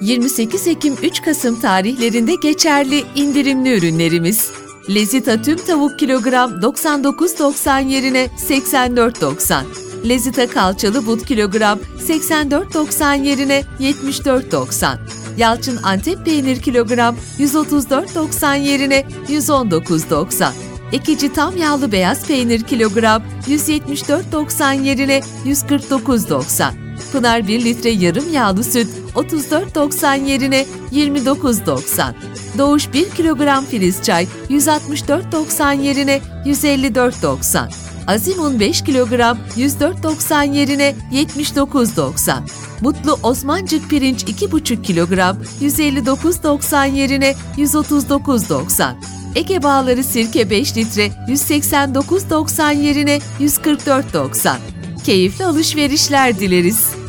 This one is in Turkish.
28 Ekim 3 Kasım tarihlerinde geçerli indirimli ürünlerimiz. Lezita tüm tavuk kilogram 99.90 yerine 84.90. Lezita kalçalı but kilogram 84.90 yerine 74.90. Yalçın Antep peynir kilogram 134.90 yerine 119.90. Ekici tam yağlı beyaz peynir kilogram 174.90 yerine 149.90. Pınar 1 litre yarım yağlı süt 34.90 yerine 29.90. Doğuş 1 kilogram filiz çay 164.90 yerine 154.90. Azimun 5 kilogram 104.90 yerine 79.90. Mutlu Osmancık pirinç 2,5 kilogram 159.90 yerine 139.90. Ege Bağları sirke 5 litre 189.90 yerine 144.90. Keyifli alışverişler dileriz.